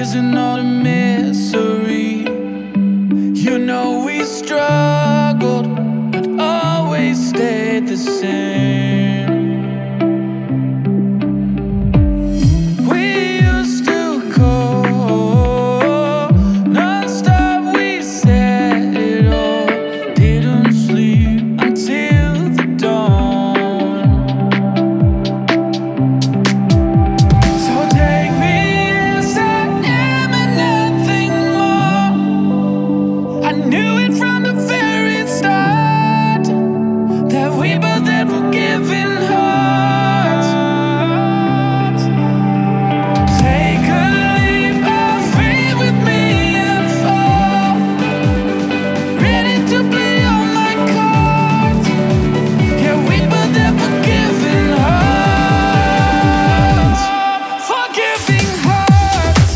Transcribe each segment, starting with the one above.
isn't all a misery. You know we struggled, but always stayed the same. We used to call non-stop, we said it all. Didn't sleep until the dawn. So take me as I am and nothing more. I knew it from the very start that we both had forgiven hearts. Take a leap of faith with me and fall. Ready to play all my cards. Yeah, we both have forgiven hearts. Forgiving hearts.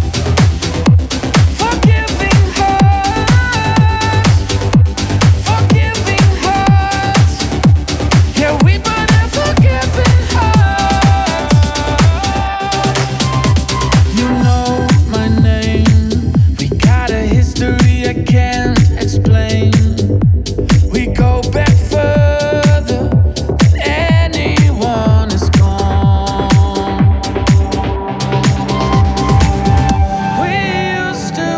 Forgiving hearts. Forgiving hearts. Yeah, we both have forgiven hearts. You know my name. We got a history I can't explain. We go back further than anyone has gone. We used to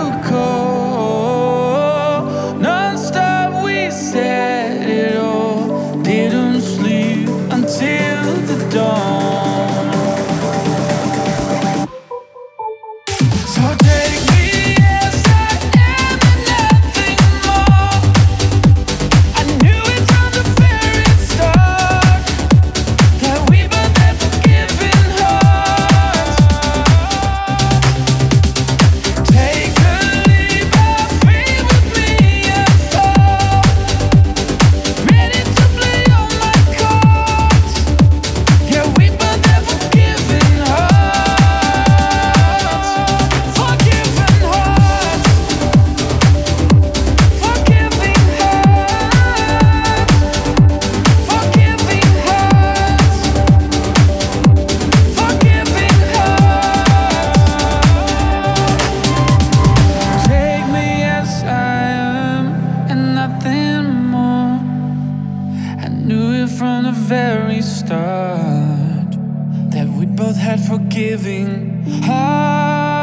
call non-stop, we said it all. Didn't sleep until the dawn. So take me as I am and nothing more. I knew it from the very start that we both had forgiven hearts. Take a leap of faith with me and fall. Ready to play all my cards. Yeah, we both have forgiven hearts. Forgiven hearts. Forgiving hearts. Forgiving hearts. Forgiving hearts. Take me as I am and nothing more. I knew it from the very start that we both had forgiving hearts.